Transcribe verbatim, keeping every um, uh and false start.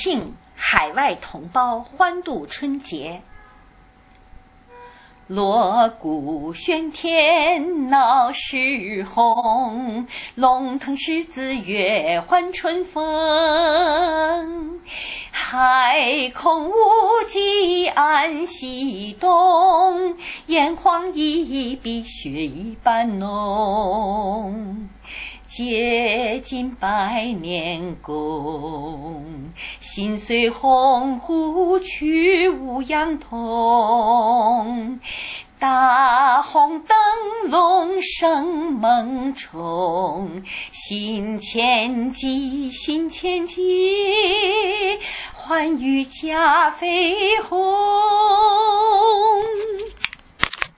庆海外同胞欢度春节。锣鼓喧天闹市红，龙腾狮子跃欢春风。海空无际安西东，炎黄已比雪一般浓。接近百年功，心随鸿鹄去无阳童。大红灯笼生猛冲，新千骑新千骑，欢愉驾飞鸿。